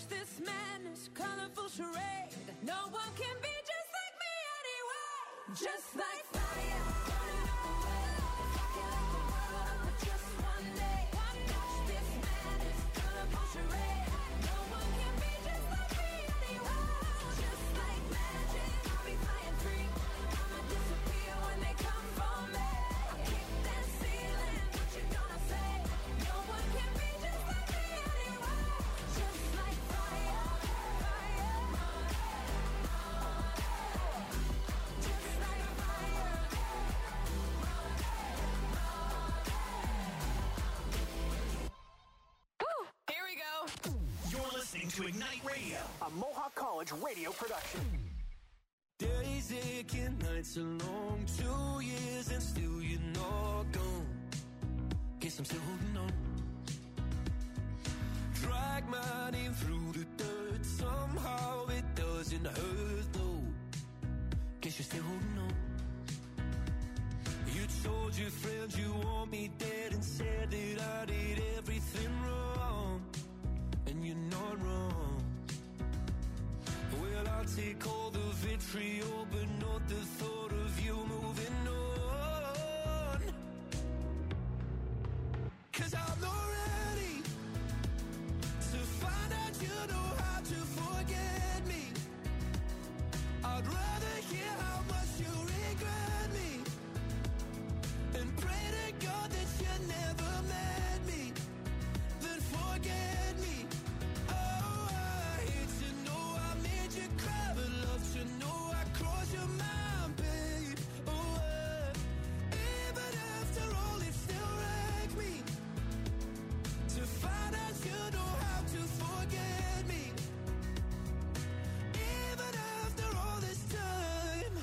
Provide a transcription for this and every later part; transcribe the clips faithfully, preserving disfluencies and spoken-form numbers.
this madness, colorful charade. No one can be just like me anyway. Just like fire, burning up the world, rocking like the world for just one day. Watch this madness, colorful charade. No one can be just like me anyway. Just like magic, I'll be flying free. I'ma disappear when they come for me. I kick that ceiling, what you gonna say? No one can be just like me anyway. Just like fire, fire. Just like fire. Woo! Here we go. You're listening to Ignite Radio, a Mohawk College radio production. Days aching, nights are long, two years and still you're not gone. Guess I'm still holding on. Drag my name through the dirt, somehow it doesn't hurt though. Guess you're still holding on. You told your friends you want me dead and said that I did everything wrong. And you're not wrong. Well, I'll take all the vitriol, but not the thought of you moving on. 'Cause I'm not ready to find out you know how to forget me. I'd rather hear how much you regret me and pray to God that you never met me than forget me. Oh, I hate to know I made you cry, but love to know I crossed your mind, babe. Oh, uh, even after all, it still wrecked me to find out you know how to forget me. Even after all this time,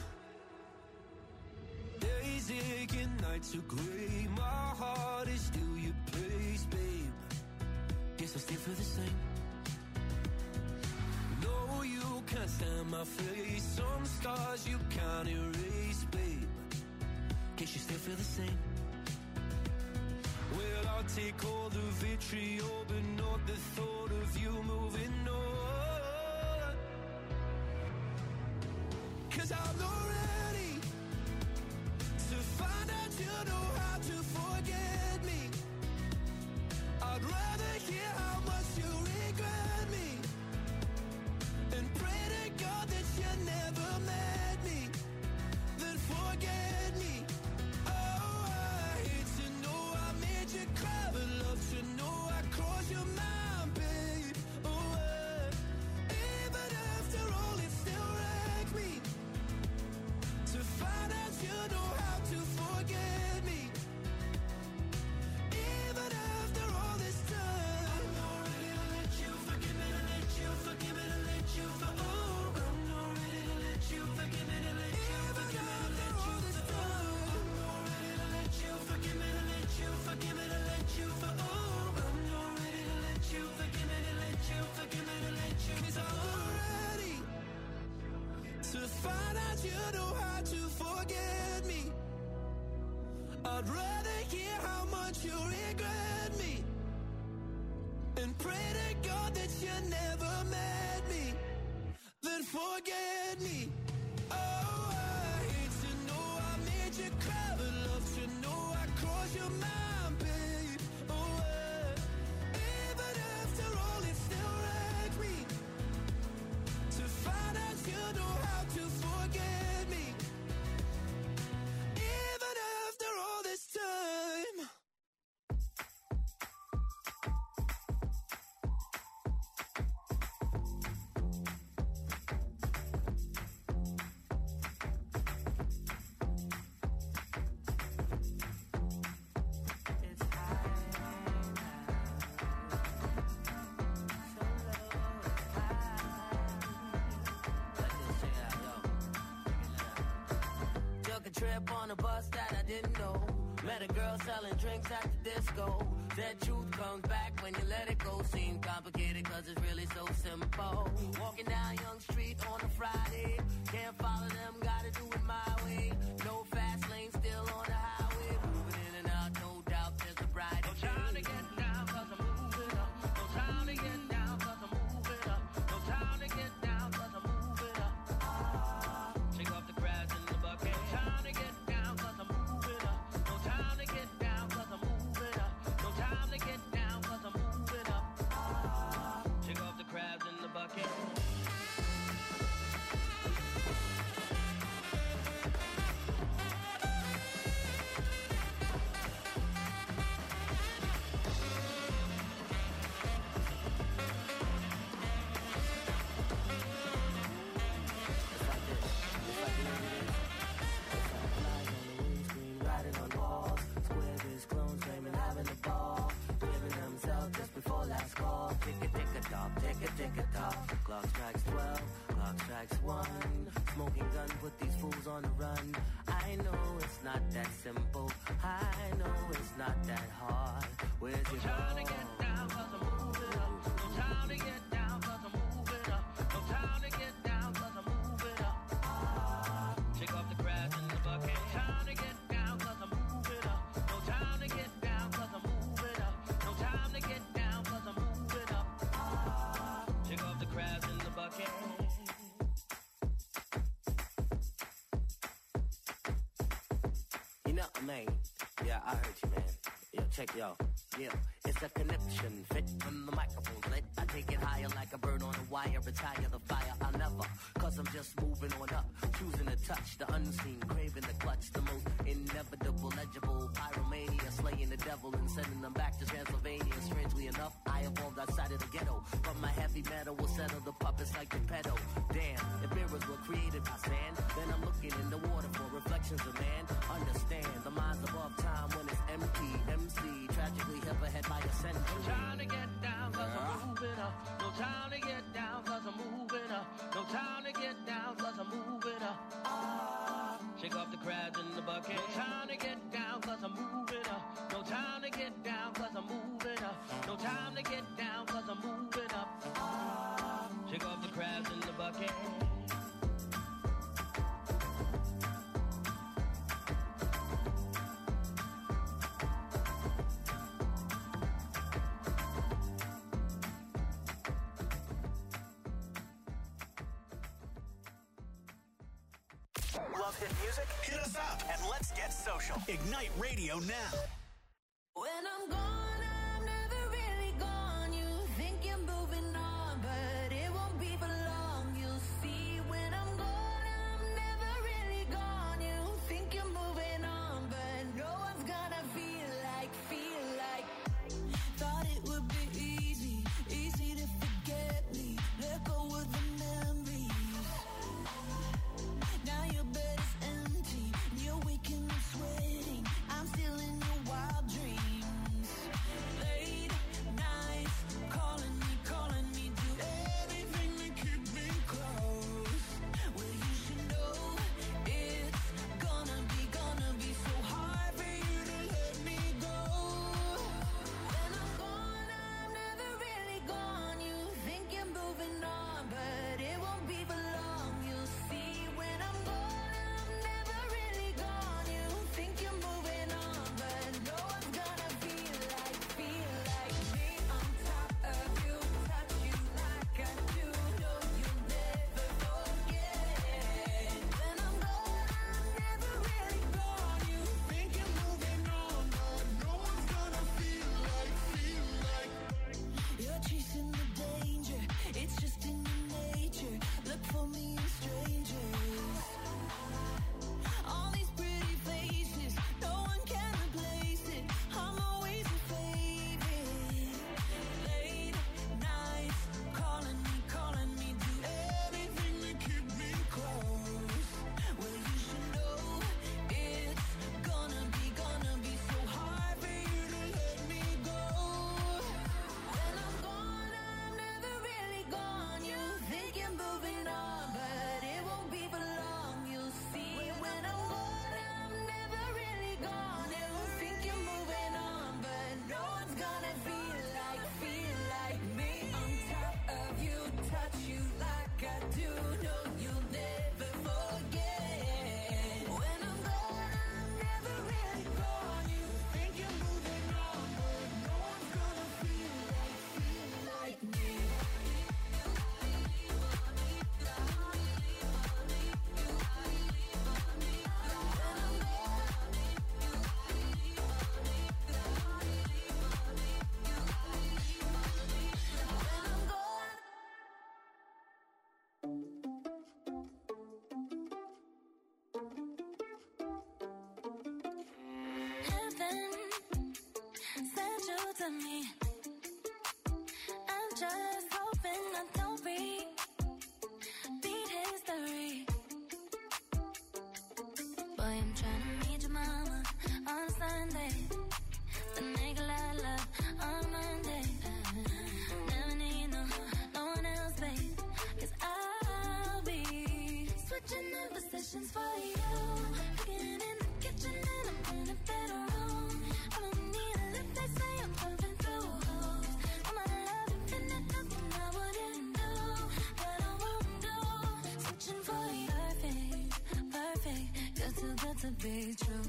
days aching, nights are gray. My heart is still your place, babe. Guess I still feel the same. No, you can't stand my face. Some scars you can't erase, babe. Guess you still feel the same. Well, I'll take all the vitriol, but not the thought of you moving on. 'Cause I'm not ready to find out you know how to forget me. I'd rather hear how much you regret me and pray to God that you never met me than forget me. Oh, I hate to know I made you cry, but love to know I crossed your mind, babe. Oh, uh, even after all, it still wrecked me to find out you know how to forget me. Even after all this time, I'm not ready to let you forgive me, to let you forgive me, to let you for oh, I'm not ready to let you forgive me, to let you forgive me, to let you for oh, I'm not ready to let you forgive me, to let you forgive me, to let you for oh, I'm not ready to let you forgive me, to let you forgive me, to let you 'cause I'm not ready to find out you know how to forget me. I'd rather hear how much you regret me and pray to God that you never met me than forget me. Oh, I hate to know I made you cry, but love to know I crossed your mind, babe. Oh, uh, even after all, it still wrecked me to find out you know how to forget me. Even after all this time. Took a trip on a bus that I didn't know. Met a girl selling drinks at the disco. That truth comes back when you let it go. Seems complicated cause it's really so simple. Walking down Young Street on a Friday. Can't follow them, gotta do it my way. No fast lane, still on the highway. Moving in and out, no doubt there's a brighter day. No time to get down cause I'm moving up. No time to get down cause I'm moving up. tick a tock. Clock strikes twelve, clock strikes one. Smoking gun, put these fools on the run. I know it's not that simple. I know it's not that hard. Where's your Trying to get down, cause I'm moving up. No time to get down, cause I'm moving up. No time to get down, cause I'm moving up. Ah, shake off the grass in the bucket. No time to get down, cause I'm moving up. No time to get down, cause I'm moving up. No time to get down, cause I'm moving up. Ah, shake off the crabs in the bucket. You know, man. Yeah, I heard you, man. Yo, check yo. Yeah, it's a connection fit when the microphone's lit. I take it higher like a bird on a wire. Retire the fire, I'll never. Cause I'm just moving on up. Choosing to touch the unseen, craving the clutch. The most inevitable, legible. Pyromania, slaying the devil and sending them back to Transylvania. Strangely enough, I evolved outside of the ghetto. But my heavy metal will settle the puppets like the pedo. Damn, if mirrors were created by sand, then I'm looking in the water for reflections of man. Understand, the mind's above time when it's empty. M C, tragically hip ahead by a century. No time to get down, cause I'm moving up. No time to get down, cause I'm moving up. No time to get down, cause I'm moving up. Ah, shake off the crabs in the bucket. No time to get down, cause I'm moving up. No time to get down, cause I'm moving up. No time to get down, cause I'm moving up. Ah, shake off the crabs in the bucket. Love hit music? Hit us up. And let's get social. Ignite Radio now. When I'm gone, I'm never really gone. You think you're moving on, but it won't be for long. You'll see when I'm gone, I'm never really gone. You think you're moving on, but no one's gonna feel like, feel like. Thought it would be easy, easy to forget me. Let go of the memories. Now your bed is empty, and you're waking up sweating. I'm still in your wild dreams. Late nights, calling me, calling me, do everything to keep me close. Well, you should know it's gonna be, gonna be so hard for you to let me go. When I'm gone, I'm never really gone. You think you're moving on, but it won't be for long. You'll see when I'm gone, I'm never really gone. You think you're moving on, but no one's gonna feel like, feel like me on top of you, touch you like I do. No, you'll never forget. When I'm gone, I'm never really gone. You think you're moving on, but no one's gonna feel like, feel like. You're chasing the danger, it's just in your nature. Look for me in strangers. All these pretty faces, no one can replace it. I'm always your favorite. Late nights, calling me, calling me, do everything to keep me close. Well, you should know it's gonna be, gonna be so hard for you to let me go. When I'm gone, I'm never really gone. You think you're moving on, but it won't be for long. You'll see when I'm gone, I'm never really gone. You think you're moving on, but no one's gonna feel like, feel like me on top of you, touch you like I do. No, you'll never forget. When I'm gone, I'm never really gone. You think you're moving on, but no one's gonna feel like, feel like me. Heaven sent you to me. I'm just hoping I don't repeat history. Boy, I'm trying to meet your mama on Sunday, then make a lot of love on Monday. Never need no, no one else positions for you. Cooking in the kitchen and I'm in the bedroom. I don't need a lip, they say I'm pumping through holes. All my love infinite, nothing I wouldn't do, that I won't do. Searching for you, perfect, perfect. You're too good to be true.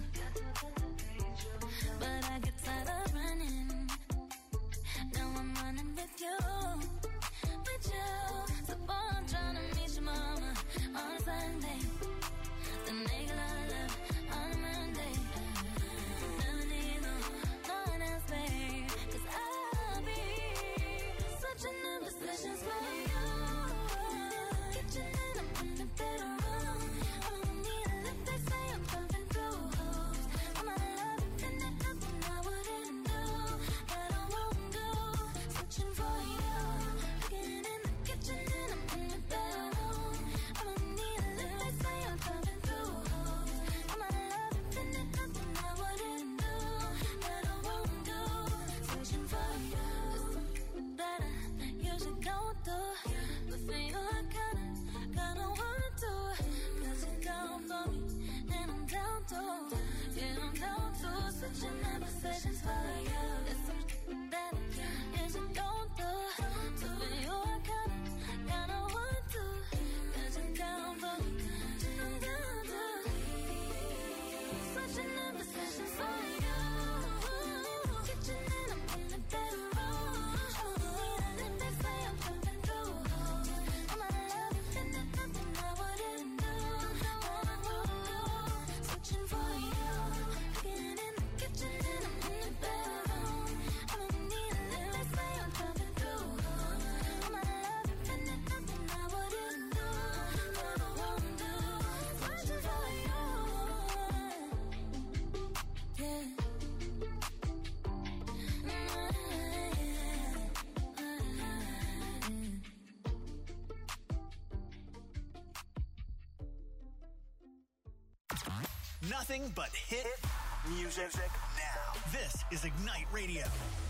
But I get tired of running. Now I'm running with you, with you. So boy, I'm trying to meet your mama on a Sunday, then make love, love on a Monday. Never need no, no one else, babe, 'cause I'll be switching the positions for you. Kitchen and I'm in the bedroom. I don't need a lip, they say I'm pumping through holes. All my love infinite, nothing I wouldn't do, that I won't do. Searching for you, cooking in the kitchen and I'm in the bedroom. I don't need a lip, they say I'm pumping through holes. All my love infinite, nothing I wouldn't do, that I won't do. Searching for you, that I usually go through, but for you I kinda, kinda want to, 'cause you're down for me, and I'm down too, yeah I'm down too. Switching my positions for you, it's something that I usually go through, but for you I kinda, kinda want to, 'cause you're down for me, and I'm down too. Switching my positions for you. Kitchen and I'm in the bedroom. I don't need a lip, they say I'm pumping through holes. All my love infinite, nothing I wouldn't do, that I won't do. Searching for you, cooking in the kitchen and I'm in the bedroom. I don't need a lip, they say I'm pumping through holes. All my love infinite, nothing I wouldn't do, that I won't do. Searching for you, yeah. Nothing but hit music now. This is Ignite Radio.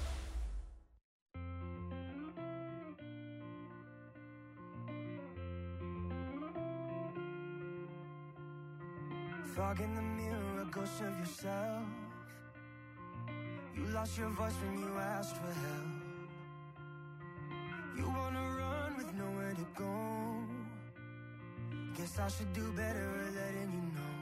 Fog in the mirror, a ghost of yourself. You lost your voice when you asked for help. You wanna run with nowhere to go. Guess I should do better at letting you know.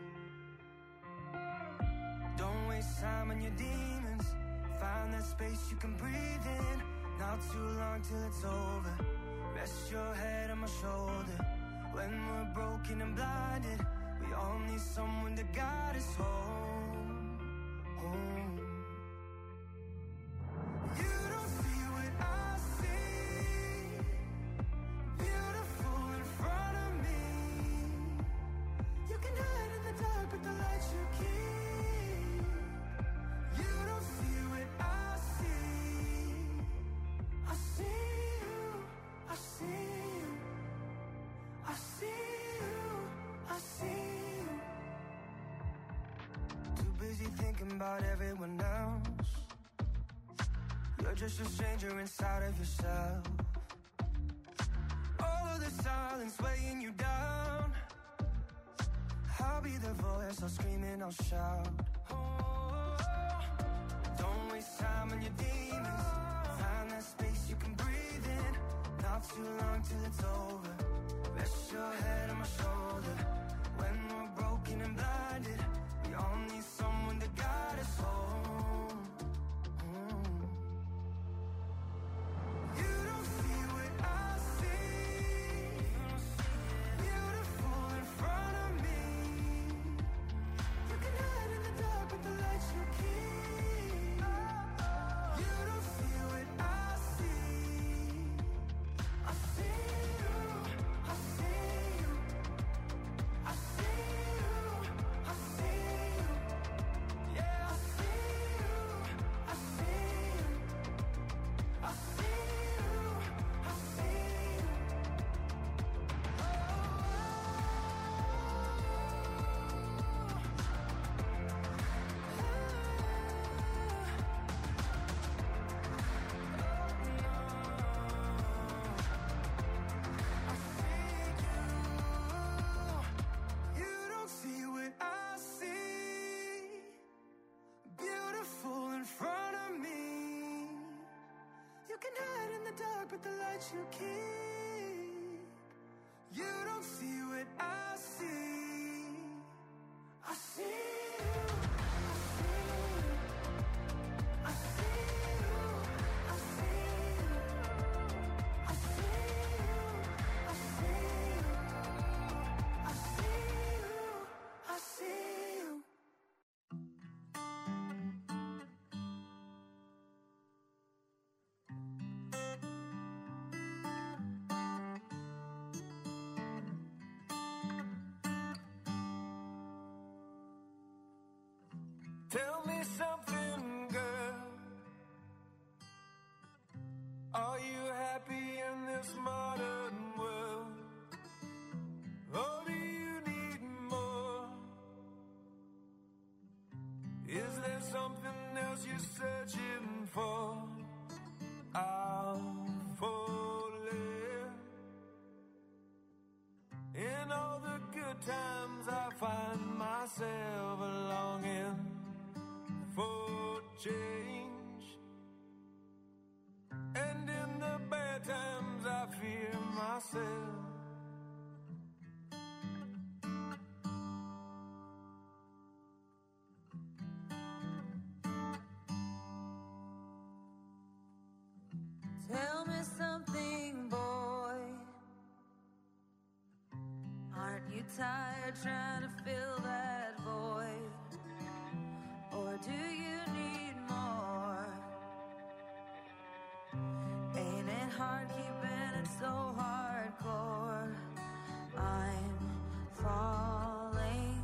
Don't waste time on your demons. Find that space you can breathe in. Not too long till it's over. Rest your head on my shoulder. When we're broken and blinded, we all need someone to guide us home, home. You don't see what I see. Beautiful in front of me. You can hide in the dark, but the lights you keep. You don't see what I see. I see you, I see you, I see you, I see you. Too busy thinking about everyone else. You're just a stranger inside of yourself. All of the silence weighing you down. I'll be the voice, I'll scream and I'll shout. Oh, don't waste time on your demons. Find that space you can breathe in. Not too long till it's over. Rest your head on my shoulder. When we're broken and blinded, we all need someone to guide us home. Mm. You don't see what I see. Beautiful in front of me. You can hide in the dark, but the lights you keep. You don't see what I see. I see you, I see you, I see you, I you keep. You don't see what I see. I see you. I see you. I see you. I see you. I see you. I see you. I see you. Tell me something, girl. Are you happy in this modern world? Or do you need more? Is there something else you're searching for? I'll falling. In all the good times I find myself longing for change, and in the bad times I fear myself. Tell me something, boy. Aren't you tired trying to fill that void? Or do you need more? Ain't it hard keeping it so hardcore? I'm falling.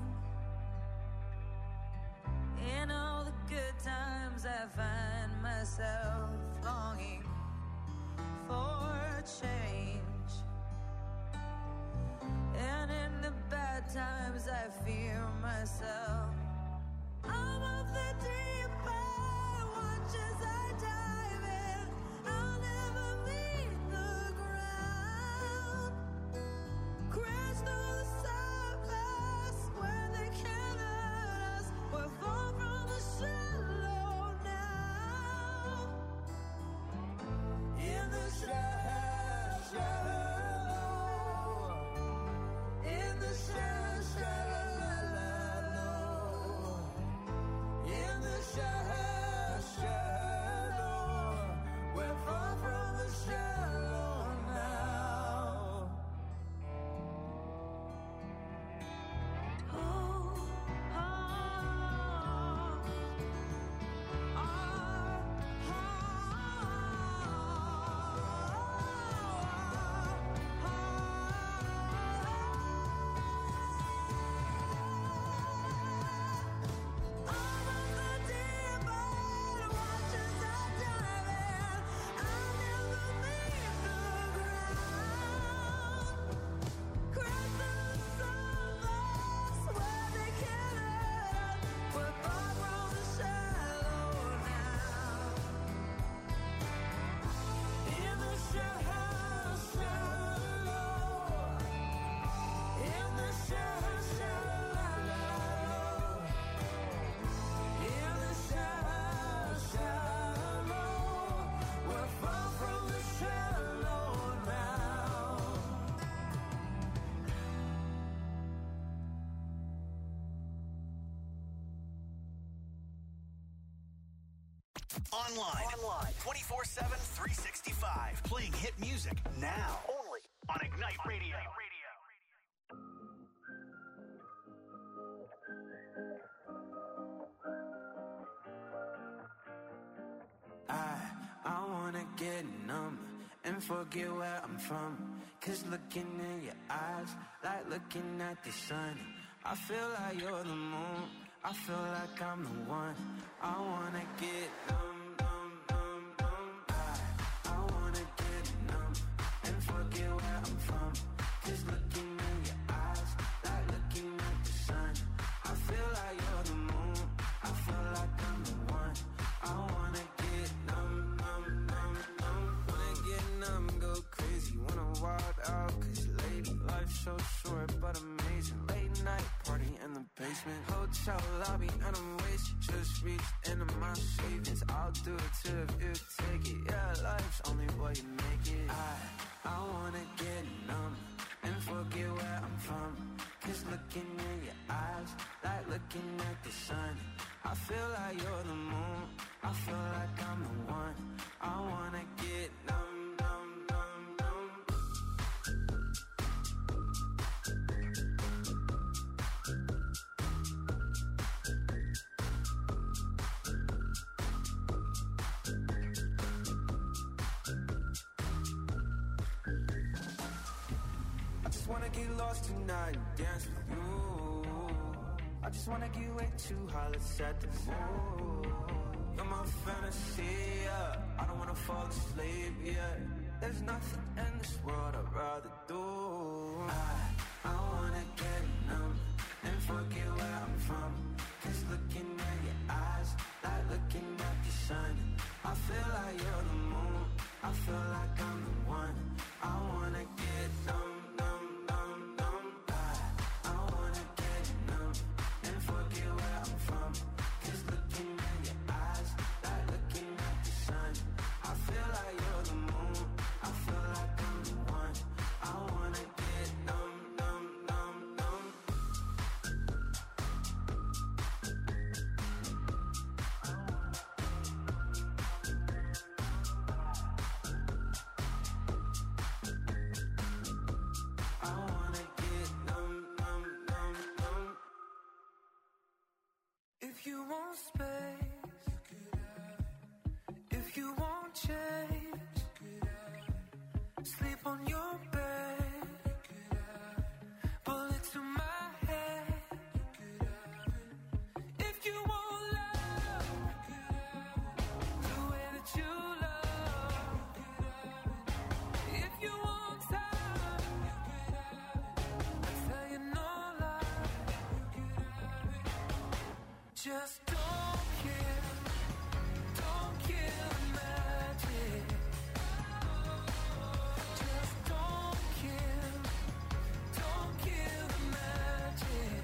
In all the good times I find myself longing for change, and in the bad times I fear myself. I'm of the deep end, watch as I dive in. I'll never meet the ground. Crash through the surface where they can't hurt us. We're far from the shallow now. In the shallow, shallow. In the shallow, shallow. In the shallow, shallow, we're far from the shallow now. Oh, oh, oh, Online. Online. twenty-four seven, three sixty-five. Playing hit music now. Only on Ignite Radio. I, I wanna get numb and forget where I'm from. Cause looking in your eyes, like looking at the sun. I feel like you're the moon, I feel like I'm the one. I wanna get numb, numb, numb, numb. I, I wanna get numb and forget where I'm from. Cause looking in your eyes, like looking at the sun. I feel like you're the moon, I feel like I'm the one. I wanna get numb, numb, numb, numb. Wanna get numb, go crazy, wanna wild out. Cause lady, life's so short but amazing. Late night party in the basement. basement. Hotel lobby and I'm wasted. Just reached into my savings. I'll do it too if you take it. Yeah, life's only what you make it. I, I wanna get numb and forget where I'm from. Cause looking in your eyes, like looking at the sun. I feel like you're the moon, I feel like I'm the one. I wanna get numb, numb, numb, numb. I just wanna get lost tonight and dance with you. I just wanna get way too high, let's set the mood. You're my fantasy, yeah. I don't wanna fall asleep, yeah. There's nothing in this world I'd rather do. I, I wanna get numb and forget where I'm from. Cause looking at your eyes, like looking at the sun. I feel like you're the moon, I feel like I'm the one. I wanna get numb, numb, numb, numb. I, I wanna get numb and forget where I'm from. Cause looking at your eyes, like looking at the sun. I feel like you're the moon, I feel like I'm the one. I wanna get numb, numb, numb, numb. I wanna get numb, numb, numb, numb. If you want space, you could have it. If you want change, you could have it. Sleep on your bed, you could have it. Bullet to my head, you could have it. If you want love, you could have it. The way that you love, you could have it. If you want time, you could have it. I tell you no lie, you could have it. Just don't kill, don't kill the magic. Just don't kill, don't kill the magic.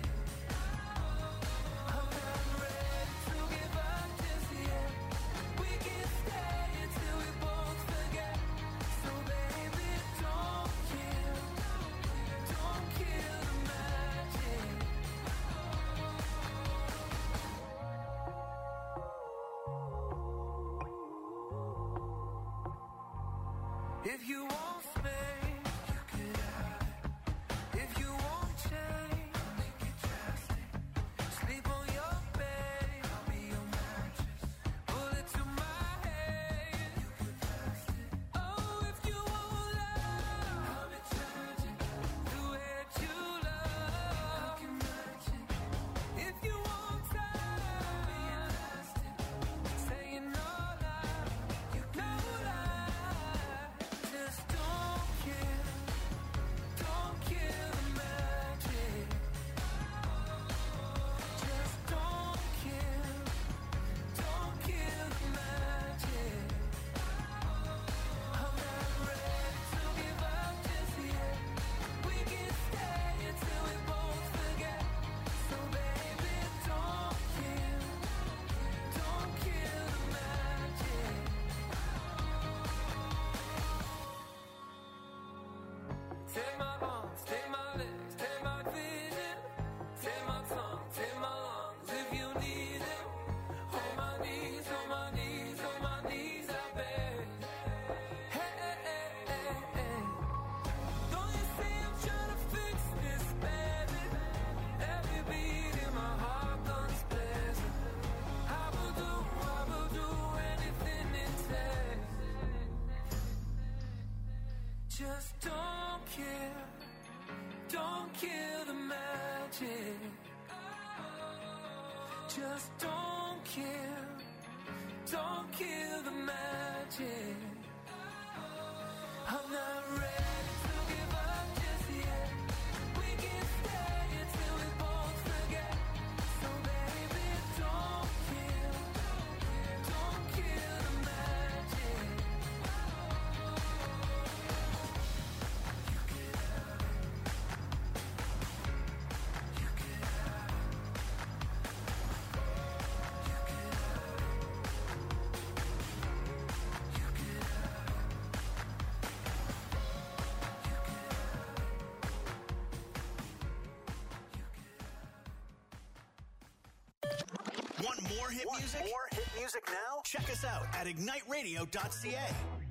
I'm not ready to give up just yet. We can stay until we both forget. So baby, don't kill, don't kill the magic. If you want space, you could have it. If you want change, I'll make it drastic. Sleep on your bed, I'll be your mattress. Bullet to my head, you could pass it. Oh, if you want love, I'll be tragic. The way that you love, I can match it. If you want time, I'll be elastic. Saying no lie, you no lie. Just don't kill, don't kill the magic. Just don't kill, don't kill the magic. I'm not ready to give up just yet. We can stay until we both forget. So baby, don't kill, don't kill the magic. Take my arms, take my legs, take my vision. Take my tongue, take my lungs if you need it. On my knees, on my knees, on my knees, I beg. Hey, hey, hey, hey, hey. Don't you see I'm trying to fix this, baby? Every beat in my heart guns blazing. I will do, I will do anything it takes. Just don't kill, don't kill the magic. Just don't kill, don't kill the magic. I'm not ready to give up just yet. We can stay until we both forget. So baby, don't kill, don't kill the magic. You could have it, you could have it. Want more hit Want music? more hit music now? Check us out at ignite radio dot c a.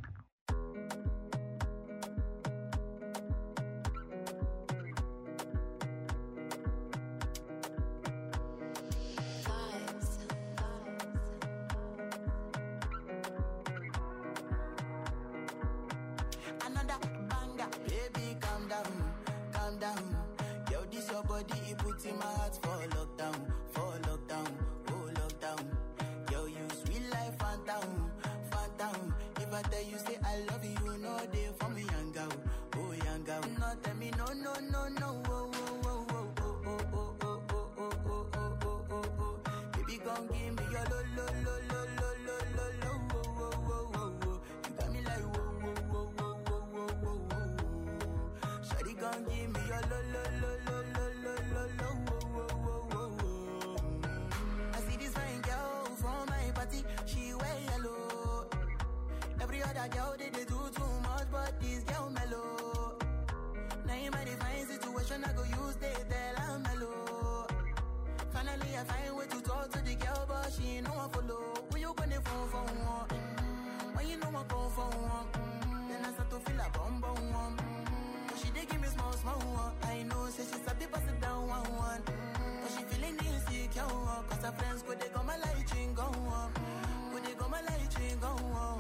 Another banger, baby, calm down, calm down. Yo, this your body, it puts in my heart for lockdown, for lockdown, oh lockdown. Yo, you sweet life, phantom, phantom. If I tell you say I love you, no day for me, young girl, oh young girl. No tell me no, no, no, no, oh, oh, oh, oh, oh, oh, oh, oh, oh, oh, oh, oh, oh, oh, oh. Baby, gon' give me your lo, lo, lo, lo, lo, lo, lo, lo, oh, oh, oh, oh, oh. You got me like whoa, whoa, whoa, whoa, whoa, whoa, whoa, whoa. Shawty gon' give me your lo, lo, lo, lo, lo, lo, lo, lo, oh, oh, oh, oh, oh. I see this fine girl from my party, she wear yellow. Every other girl they, they do too much, but this girl mellow. Now in my divine situation, I go use they tell I'm mellow. Finally, I find way to talk to the girl, but she ain't no one follow. Who you gonna phone for one? Mm-hmm. When you know I come for one, mm-hmm. Then I start to feel a bum bum one. Mm-hmm. But she dey give me small small one. I know, say she's a bit pass it down one one. Mm-hmm. But she feeling insecure, one. Cause her friends go they go my light ring go on. Go they go my light ring go on.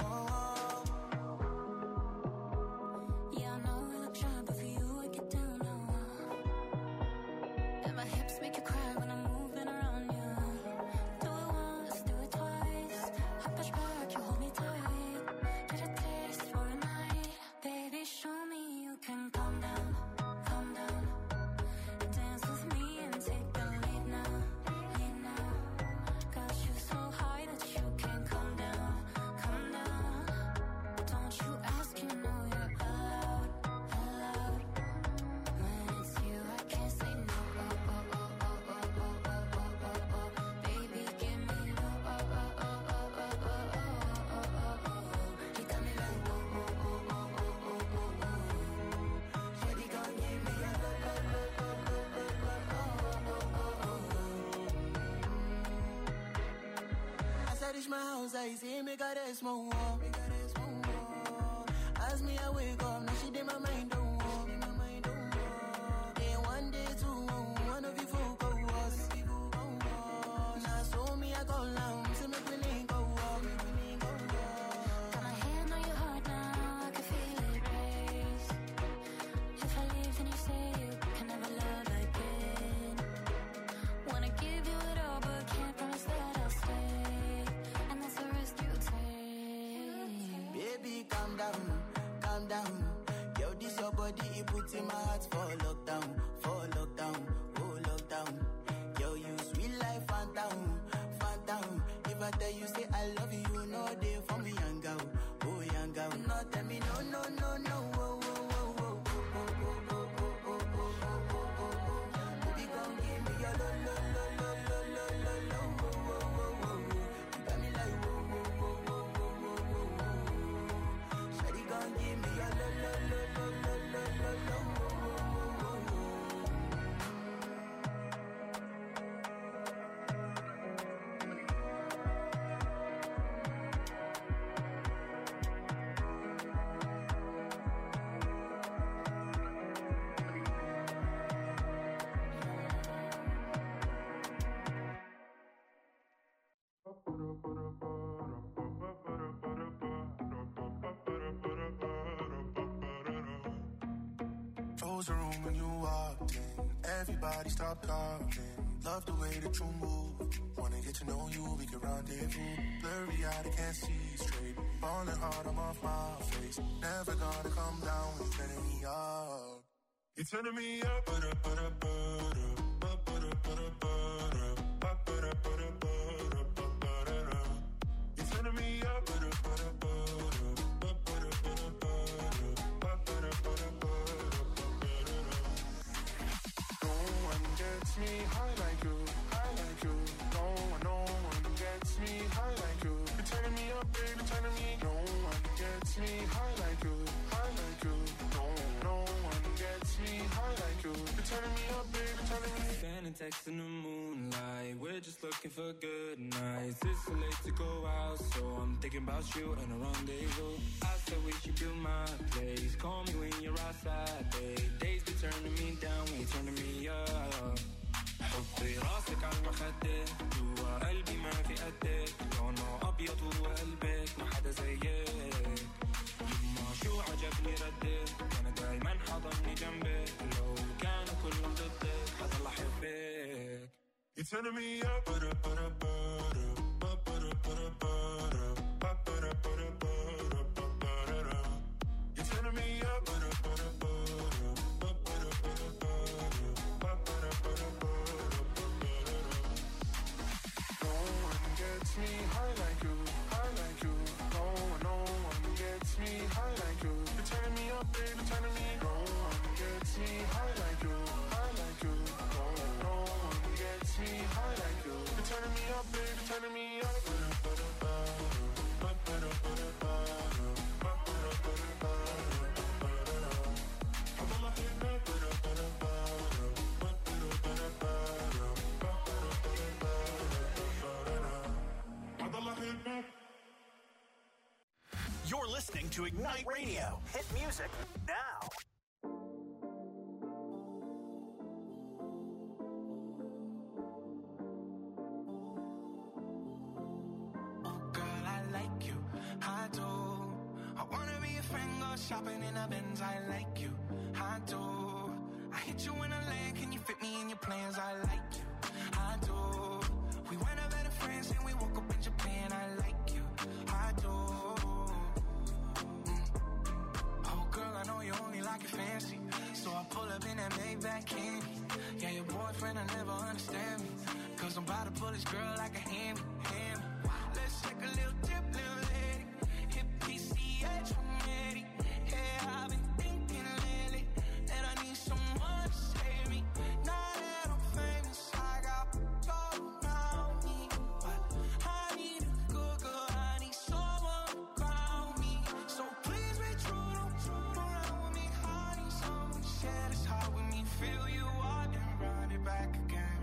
Yeah, I know I look shy, but for you I get down low. And my hips make you cry when I'm moving around you. Do it once, do it twice. I push back, you hold me tight. Get a taste for a night. Baby, show me you can calm down, calm down. Dance with me and take the lead now, lead now. Got you so high that you can't come down, come down. Don't you ask, you know you're allowed, allowed. When it's you, I can't say no. Oh, oh, oh, oh, oh, oh, oh, oh, oh, oh. Baby, give me low. Oh, oh, oh, oh, oh, oh, oh, oh, oh, oh. You got me like whoa, whoa, whoa, whoa, whoa, whoa, whoa, whoa. Shawty gon' give me a lo, lo, lo, lo, lo, lo, lo, oh, oh, oh, oh. As I reach my house, I see me got a small wall. As me, I wake up, now she did my mind don't walk. Then one day, two, one of you folk go was. Now so me, I go long, see me willing go walk. Got my hand on your heart now, I can feel it race. If I leave, then you say you can never love again. Wanna give you it all, but can't promise that I'll stay. And that's the risk you take. Baby, calm down, calm down. Yo, this your body, it puts in my heart for lockdown, for lockdown, oh lockdown. Yo, you sweet life, phantom, phantom. If I tell you say I love you, no day for me, young girl, oh young girl. No, tell me no, no, no, no, oh, oh, oh, oh, oh, oh, oh, oh, oh, oh, oh, oh, oh. Baby, gon' give me your lo, lo, lo, lo, lo, lo, lo, lo, oh, oh, oh, oh. You got me like whoa, whoa, whoa, whoa, whoa, whoa, whoa, whoa. Shawty gon' give me your lo, lo, lo, lo, lo, lo, lo, lo, oh, oh, oh, oh, oh. Close the room when you walked in. Everybody stop talking. Love the way that you move. Wanna get to know you, we can rendezvous. Blurry eyed, I can't see straight. Falling hard, I'm off my face. Never gonna come down when you're turning me up. You're turning me up, but up, but up, but up, but up, but up, but up, but up, but up, but up, but up. You're turning me up, but up, but up, but up, but up, but up, but up, but up, but up, but up. No one gets me high like you, high like you. No one, no one gets me high like you. You're turning me up, baby, turning me. No one gets me high like you, high like you. No, no one gets me high like you. You're turning me up, baby, turning me. Standing text in the moonlight. tonight. We're just looking for good nights. It's too late to go out, so I'm thinking about you and a rendezvous. I said we should do my place. Call me when you're outside, babe. Days be turning me down when you're turning me up. حطي راسك على المخدة جوا قلبي ما في قدك لونه أبيض وقلبك ما حدا زيك يما شو عجبني ردك أنا دايما حضني جنبك لو كانوا كلهم ضدك حضل أحبك. You're turning me up, butter, butter, butter, butter, butter, butter, butter, butter, butter, butter. You're turning me up, butter, butter, butter, butter, butter, butter, butter, butter, butter. No one gets me high like you, high like you. No one, no one gets me high like you. You're turning me up, baby, turning me. No one gets me high like you, high like you. No one, no one gets me high like you. You're turning me up, baby, turning me up. Butter, butter, butter, butter, butter, butter, butter, butter, butter. I'm on my head back, butter, butter, butter, butter, butter, butter, butter, butter, butter. I'm on my head back. You're listening to Ignite Radio. Hit music now. I do. I wanna be a friend, go shopping in a Benz. I like you. I do. I hit you in a lane, can you fit me in your plans? I like you. I do. We went out better friends and we woke up in Japan. I like you. I do. Mm. Oh girl, I know you only like it fancy, so I pull up in that Maybach candy. Yeah, your boyfriend will never understand me, cause I'm about to pull this girl like a hammy, hammy. Let's take a little dip, little lady. Hit P C H from Eddie. Yeah, I've been thinking lately that I need someone to save me. Now that I'm famous, I got gold around me, but I need a good girl. I need someone to ground me. So please be true, don't true around with me. I need someone to share this heart with me. Feel you out and run it back again.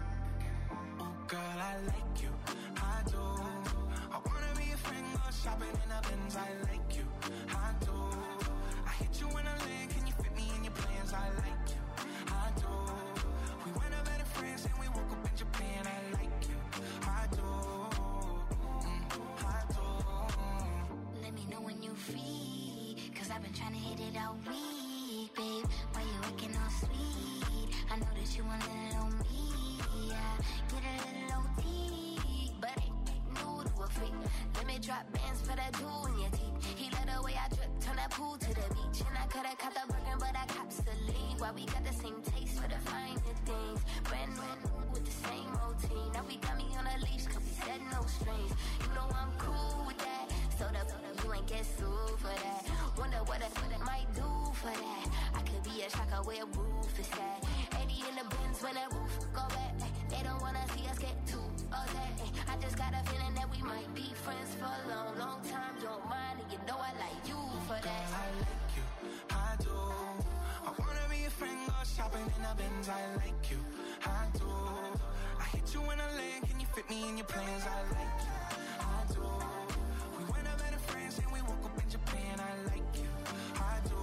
Oh girl, I like you. I do. I wanna be a friend, go shopping in a Benz. I like you. I do. I hit you in a lane, can you fit me in your plans? I like you. I do. We went out better friends and we woke up in Japan. I like you. I do. Mm, I do. Let me know when you free, cause I've been trying to hit it all week, babe. Why you looking all sweet? I know that you want a little me, yeah. Get a little O T, but ain't new to a freak. Let me drop bands for that jewel in your teeth. He let the way I drip, turn that pool to the beach. And I could've caught the Birkin, but I cops the lead. Why we got the same taste for the finer things. Brand new with the same routine. Now we got me on a leash, cause we said no strings. You know I'm cool with that, so the you ain't get sued for that. Wonder what I might do for that. I could be a shocker where roof is at. eighty in the bins when that roof go back. They don't wanna see us get too upset. I just got a feeling that we might be friends for a long, long time. Don't mind, and you know I like you for that. Girl, I like you. I do. I wanna be a friend, go shopping in a Benz. I like you. I do. I hit you in a lane, can you fit me in your plans? I like you. I do. We went out better friends and we woke up in Japan. I like you. I do.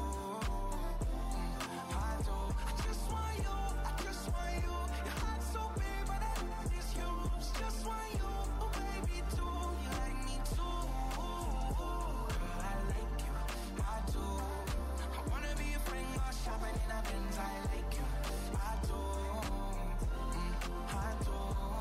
Mm, I do. I just want you. I just want you. Your heart's so big, but I just you. Just want you. Oh baby, do you like me too? Girl, I like you. I do. I wanna be a friend, go shopping in a Benz. I like you. I do. Mm, I do.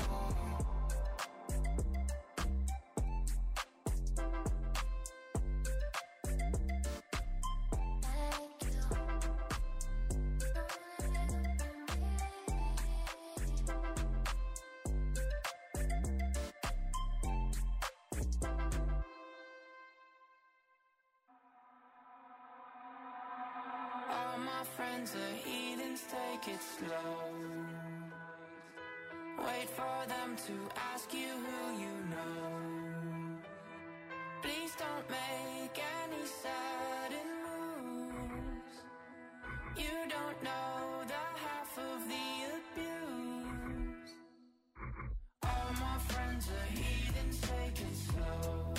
All my friends are heathens, take it slow. Wait for them to ask you who you know. Please don't make any sudden moves. You don't know the half of the abuse. friends are heathens, take it slow.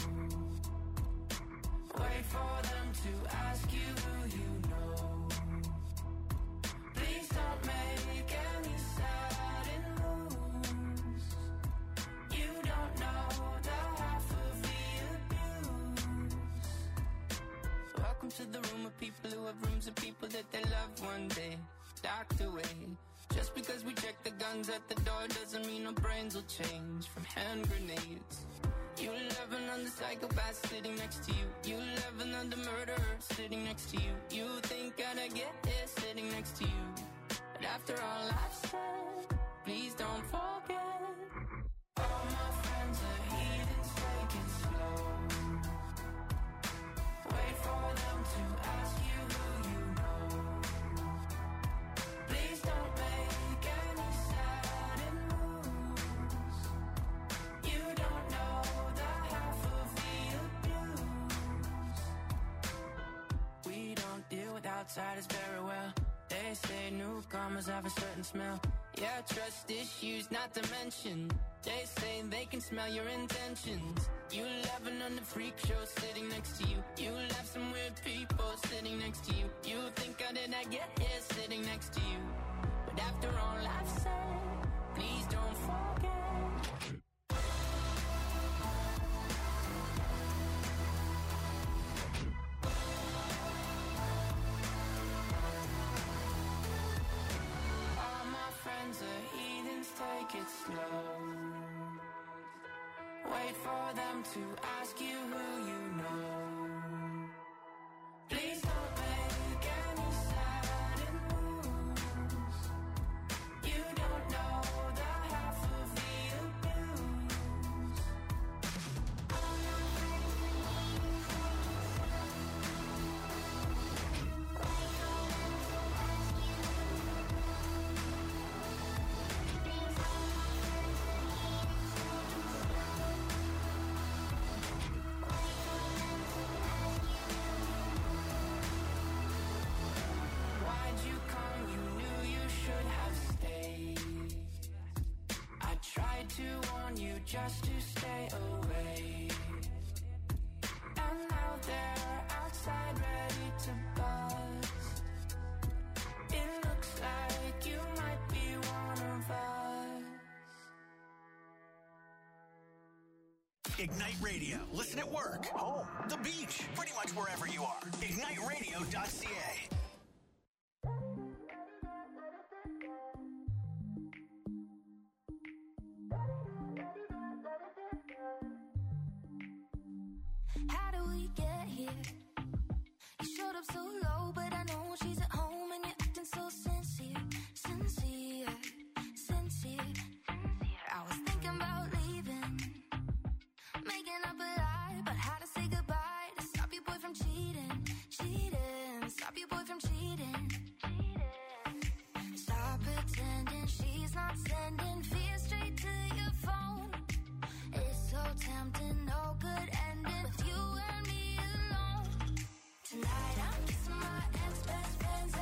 Wait for them to ask you who you know. Please don't make any sudden moves. You don't know the half of the abuse. Welcome to the room of people who have rooms of people that they love one day docked away. Just because we check the guns at the door doesn't mean our brains will change from hand grenades. You laughing on the psychopath sitting next to you. You laughing on the murderer sitting next to you. You think I'd get here sitting next to you. But after all I've said, please don't forget. All my friends are heathens, take it slow. Wait for them to ask you who you know. Please don't make any sudden moves. You don't know the half of the abuse. We don't deal with outsiders very well. They say newcomers have a certain smell. Yeah, trust issues not to mention. They say they can smell your intentions. You laughing on the freak show sitting next to you. You laugh some weird people sitting next to you. You think how did I get here sitting next to you? But after all I've said, please don't forget. All my friends are heathens, take it slow. Wait for them to ask you who you know. Please don't make any sudden moves. You don't know the half of the abuse. Why'd you come? You knew you should have stayed. I tried to warn you just to stay away. And now they're outside ready to bust. It looks like you might be one of us. Ignite Radio. Listen at work, home, the beach, pretty much wherever you are. ignite radio dot c a. How do we get here? You showed up so low, but I know she's at home and you're acting so sincere, sincere, sincere. I was thinking about leaving, making up a lie about how to say goodbye to stop your boy from cheating, cheating, stop your boy from cheating. Stop pretending she's not sending fear straight to your phone. It's so tempting, no good ending with you and me alone. Tonight I'm kissing my ex-best friends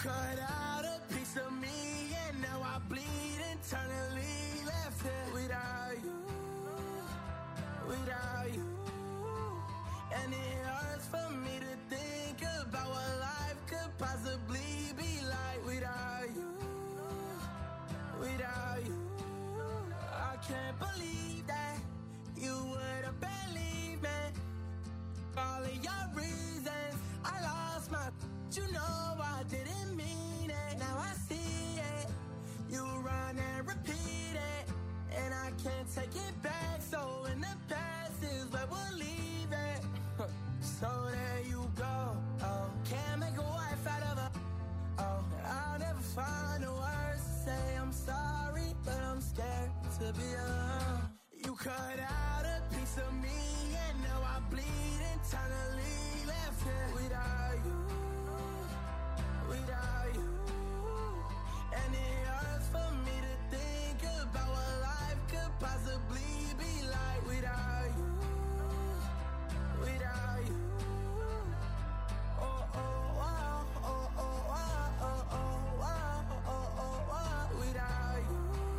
cut out a piece of me, and now I bleed internally. Left here without you, without you. And it hurts for me to think about what life could possibly be like without you, without you. I can't believe that you would have believed me. All of your reasons, I lost my. You know I didn't mean it. Now I see it. You run and repeat it, and I can't take it back. So in the past is where we'll leave it. So there you go. Oh, can't make a wife out of a. Oh, I'll never find the words to say I'm sorry, but I'm scared to be alone. You cut out a piece of me, and now I bleed internally. Left here without you, without you. And it hurts for me to think about what life could possibly be like without you, without you. Oh, oh, oh, oh, oh, oh, oh, oh, oh, oh, oh, oh, without you,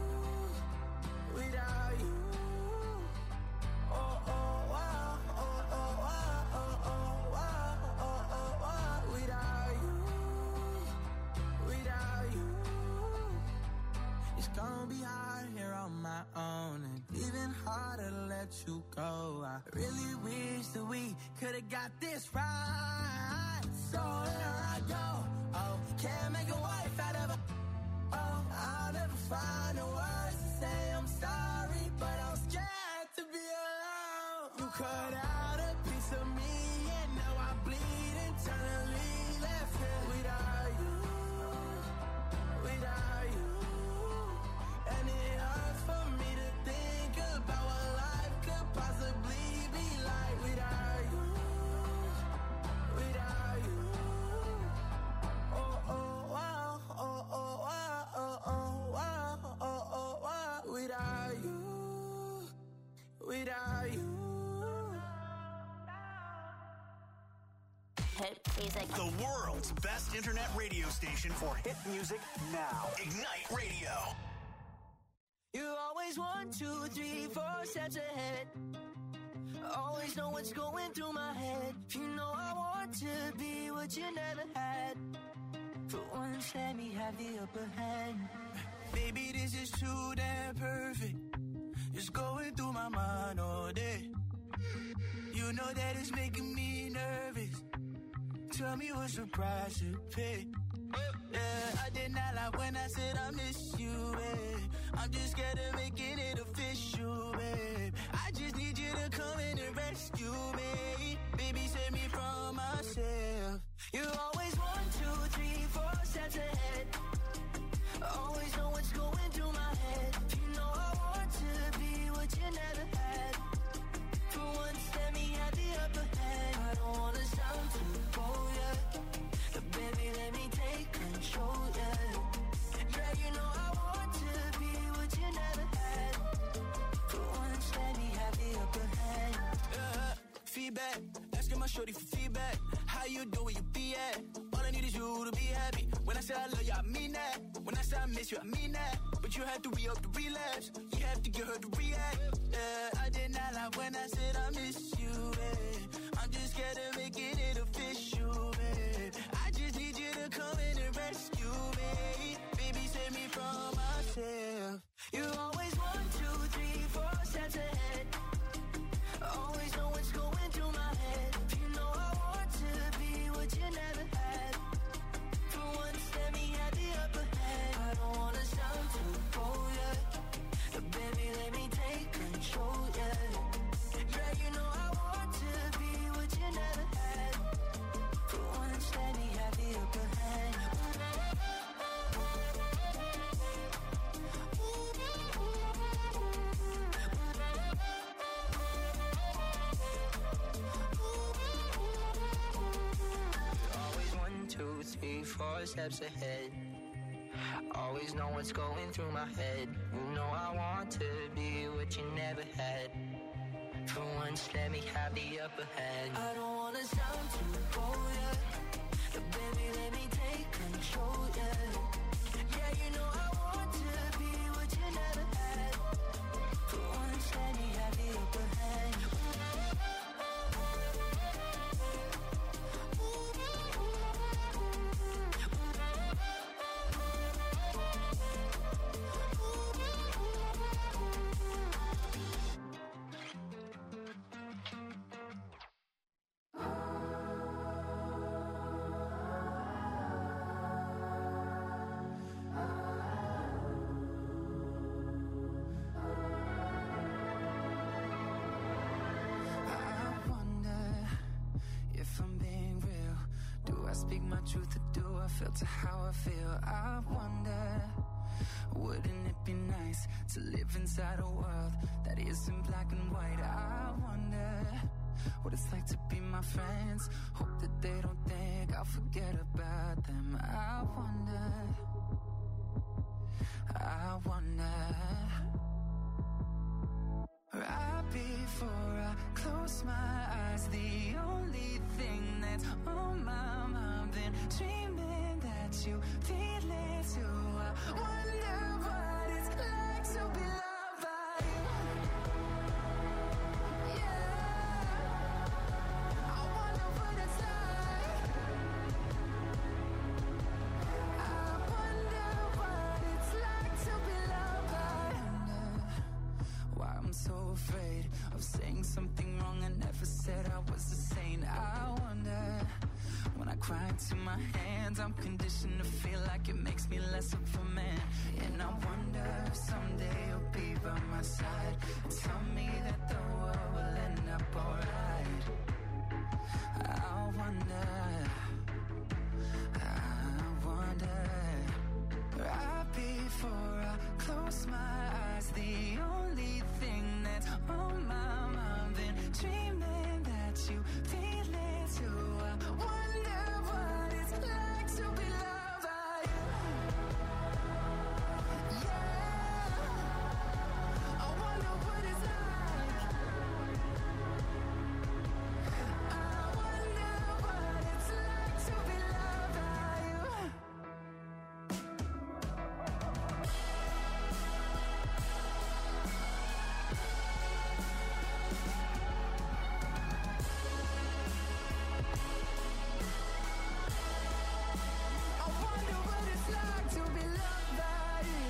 without you. Oh, oh, oh, oh, oh, oh, oh, oh, oh, oh, oh, without you, without you. It's gonna be hard here on my own, and even harder to let you go. I really wish that we could've got this right. So here I go. Oh, can't make a wife out of a. Oh, I'll never find the words to say I'm sorry, but I'm scared to be alone. You cut out a piece of me, and now I bleed internally. Left here without you, without you. And it hurts for me to think about what life could possibly be like without you, without you. Oh, oh, oh, oh, oh, oh, oh, oh, oh, oh, oh, without you, without you. Hit music. The world's best internet radio station for hit music now. Ignite Radio. You always one, two, three, four steps ahead. Always know what's going through my head. You know I want to be what you never had. For once, let me have the upper hand. Baby, this is too damn perfect. It's going through my mind all day. You know that it's making me nervous. Tell me what's the price to pay. Yeah, I did not lie when I said I miss you, babe. I'm just scared of making it official, babe. I just need you to come in and rescue me. Baby, save me from myself. You always one, two, three, four steps ahead. Always know what's going through my head. You know I want to be what you never had. For once, let me have the upper hand. I don't wanna sound too bold, yeah. But baby, let me take control, yeah. Yeah, you know I want to be what you never had. For once, let me have the upper hand. Yeah, feedback, asking my shorty for feedback. How you do where you be at? All I need is you to be happy. When I say I love you, I mean that. When I say I miss you, I mean that. But you have to re-up the relapse. You have to get her to react. Yeah, I did not lie when I said I miss you, babe. I'm just scared of making it official, babe. I just need you to come in and rescue me. Baby, save me from myself. You always one, two, three, four steps ahead. Always know what's going through my head. You know I want to be what you never had. For once, let me have the upper hand. I don't wanna sound too bold, yeah. But baby, let me take control, yeah. Yeah, you know I want to be what you never had. For once, let me have the upper hand. Three, four steps ahead. Always know what's going through my head. You know I want to be what you never had. For once, let me have the upper hand. I don't wanna sound too bold, yeah. So baby, let me take control, yeah. Yeah, you know I want to be what you never had. For once, let me have the upper hand. Truth to do, I filter how I feel. I wonder, wouldn't it be nice to live inside a world that isn't black and white? I wonder what it's like to be my friends. Hope that they don't think I'll forget about them. I wonder, I wonder. Right before I close my eyes, the only thing that's on my mind, been dreaming that you feel it too. I wonder what it's like to be loved by you. Yeah, I wonder what it's like. I wonder what it's like to be loved by you. Why I'm so afraid of saying something wrong. I never said I was a saint. I wonder, when I cry into my hands, I'm conditioned to feel like it makes me less of a man. And I wonder if someday you'll be by my side and tell me that the world will end up alright. I wonder, I wonder. Right before I close my eyes, the only thing that's on my mind, been dreaming that you feel it too. I wonder what it's like to be loved by you. Yeah, I wonder what it's like. I wonder what it's like to be loved by you. I wonder what it's like to be loved by you.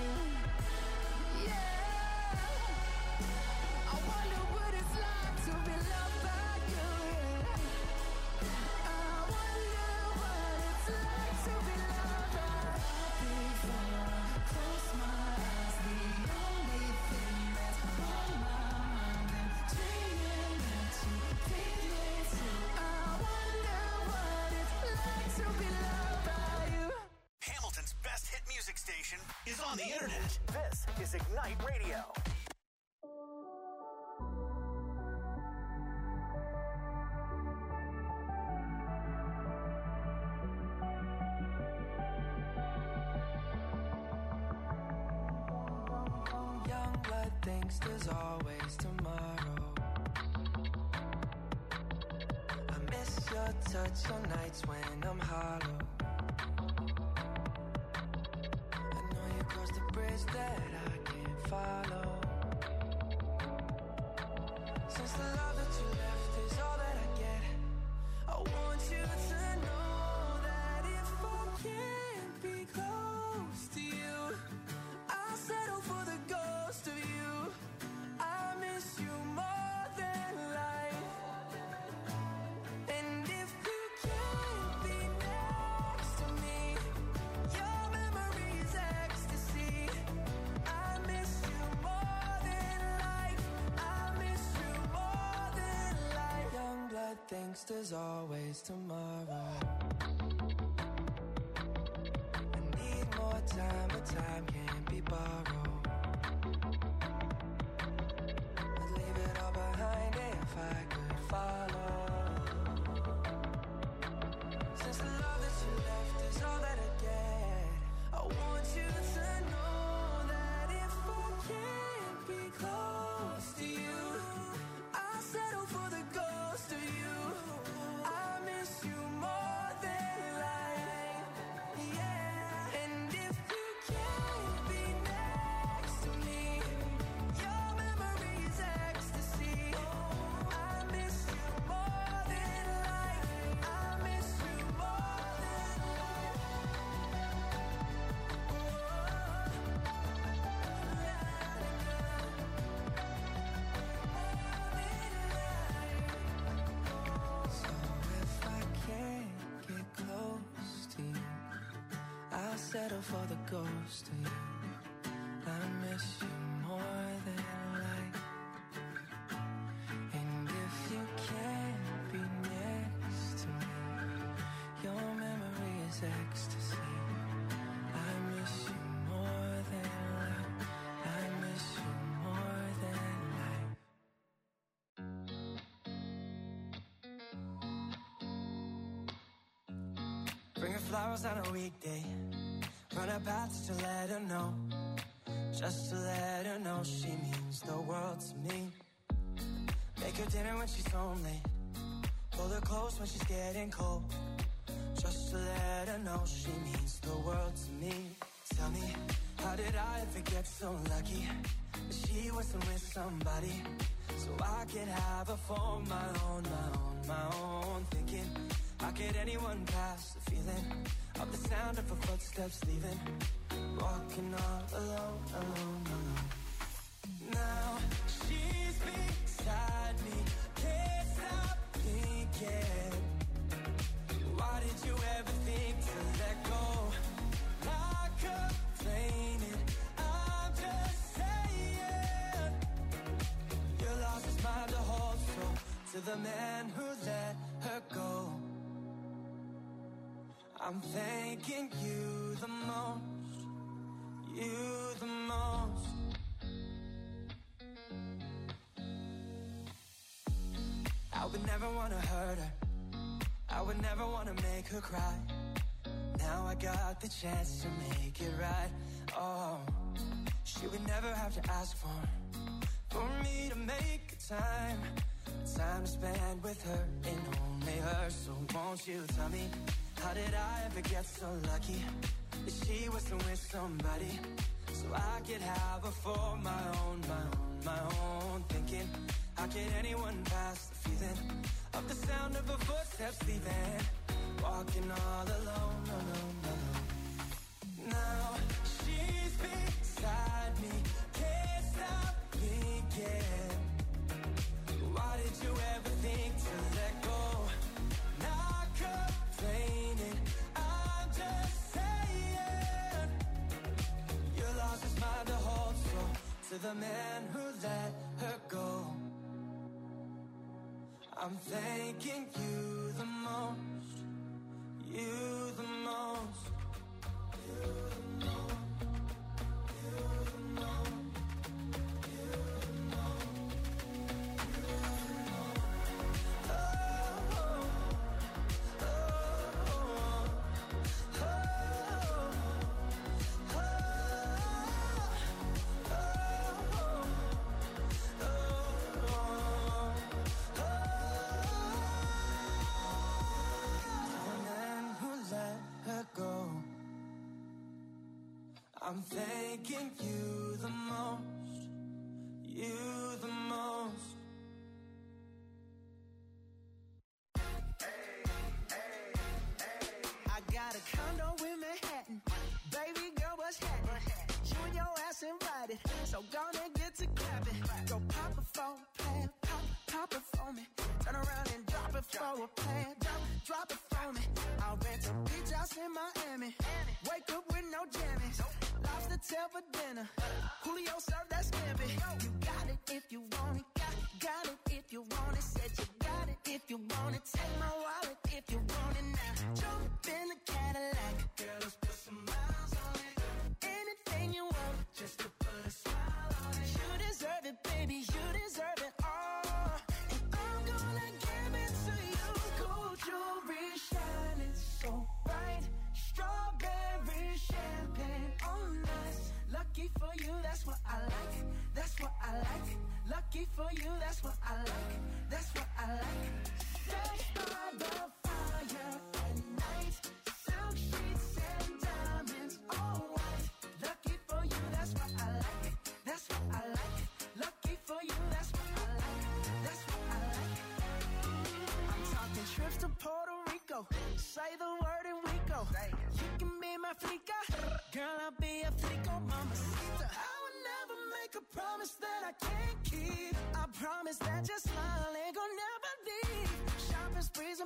Yeah, I wonder what it's like to be loved by you. Yeah, I wonder what it's like to be loved by you. Before I close my eyes, the only thing that's on my mind, and dreaming that you feel it too. I wonder what it's like to be loved by you. Hamilton's best hit music station is on the internet. This is Ignite Radio. Young blood thinks there's always tomorrow. I miss your touch on nights when I'm hollow. I know you crossed the bridge that I can't follow. Since the love that you left is all that I get, I want you to know that if I can't be close to you, I'll settle for the ghost of you. I miss you more than life. And if you can't be next to me, your memory is ecstasy. I miss you more than life. I miss you more than life. Young blood thinks there's always tomorrow. I need more time, but time can't be borrowed. I'd leave it all behind if I could follow. Since the love that you left is all that I get, I want you to know that if I can't be close to you, I'll settle for the ghost of you. I miss you more than life. settle for the ghost of you. I miss you more than life. And if you can't be next to me, your memory is ecstasy. I miss you more than life. I miss you more than life. Bring her flowers on a weekday. Run her paths to let her know. Just to let her know she means the world to me. Make her dinner when she's home late. Pull her close when she's getting cold. Just to let her know she means the world to me. Tell me, how did I ever get so lucky that she wasn't with somebody so I could have her for my own, my own, my own. Thinking, how could anyone pass the feeling of the sound of her footsteps leaving? Walking all alone, alone, alone. Now she's beside me, can't stop thinking. Why did you ever think to let go? Not complaining, I'm just saying. Your loss is mine to hold, so to the man who let her go, I'm thanking you the most, you the most. I would never wanna hurt her, I would never wanna make her cry. Now I got the chance to make it right. Oh, she would never have to ask for, for me to make a time, time to spend with her and only her. So won't you tell me, how did I ever get so lucky that she wasn't with somebody so I could have her for my own, my own, my own. Thinking, how could anyone pass the feeling of the sound of her footsteps leaving? Walking all alone, alone, alone. Now she's beside me, can't stop thinking. Why did you ever think to let go? Not complaining, I'm just saying. Your loss is mine to hold, so to the man who let her go, I'm thanking you the most, you the most, you the most, you the most, you the most, you the most. Oh, oh, oh, oh, oh, oh, I'm thanking you the most, you the most. I got a condo in Manhattan. Baby girl, what's happening? You and your ass invited, so gonna get to clapping. Go pop it for a plan, pop, pop it for me. Turn around and drop it for a plan, drop, drop it for me. I'll rent a beach house in Miami. Wake up with no jammies. Lobster tail for dinner. Julio served that scampi. You got it if you want it. Got, got it if you want it. Said you got it if you want it. Take my wallet if you want it now. Jump in the Cadillac. Girl, let's put some miles on it. Anything you want, just to put a smile on it. You deserve it, baby. You deserve it all. And I'm gonna give it to you. Gold jewelry shining so bright. Strawberry champagne on us. Lucky for you, that's what I like. That's what I like. Lucky for you, that's what I like. That's what I like. Fresh by the fire at night. Silk sheets and diamonds, all white. Lucky for you, that's what I like. That's what I like. Lucky for you, that's what I like. That's what I like. I'm talking trips to Puerto Rico. Say the word and we go. You can be my flica. Girl, I'll be a flico, mamacita. I would never make a promise that I can't keep. I promise that your smile ain't gonna never leave. Shopping sprees in Paris.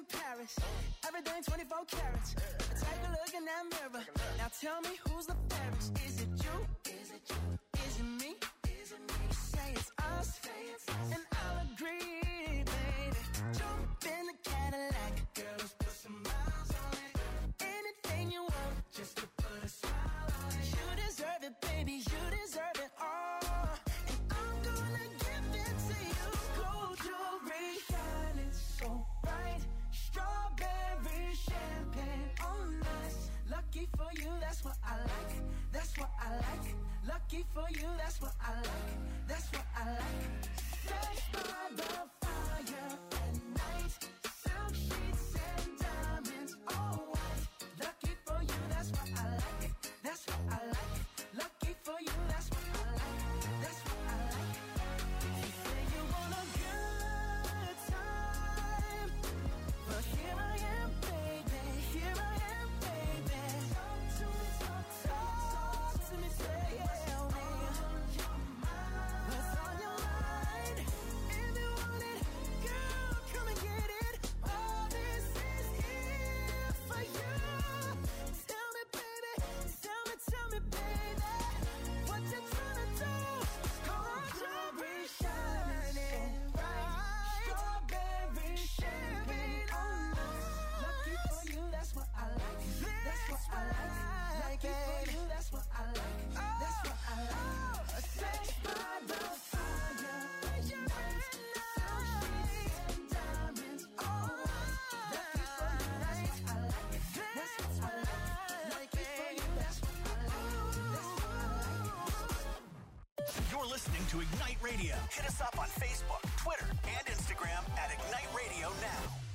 Paris. Everything twenty-four carats. Take a look in that mirror. Now tell me who's the fairest. Is it you? Is it you? Is it me? Is it me? Say it's us. Say it's us. And I'll agree, baby. Jump in the Cadillac. Girl, let's put some miles on it. Anything you want, just to put a smile on it. You deserve it, baby. You deserve it all. And I'm gonna give it to you. Gold jewelry shining so bright. Strawberry champagne on us. Lucky for you, that's what I like. That's what I like. Lucky for you, that's what I like. That's what I like. Sex by the fire at night. Silk sheets and diamonds, all white. Lucky for you, that's what I like. That's what I like. Lucky for you, that's what I like. That's what I like. You say you want a good time, but here I am, baby. Here I am, baby. Talk to me, talk, talk, talk to me, tell me what's on your mind. If you want it, girl, come and get it. All this is here for you. Tell me, baby, tell me, tell me, baby, what you tryna do? Gold jewelry shining bright. Strawberry champagne on us. Lucky for you, that's what I like. That's what I like. Lucky for you, that's what I like. That's what I like. Sex by the fire at night. Silk sheets and diamonds all white. Lucky for you, that's what I like. That's what I like. Lucky for you, that's what I like. That's what I like. You're listening to Ignite Radio. Hit us up on Facebook, Twitter, and Instagram at Ignite Radio Now.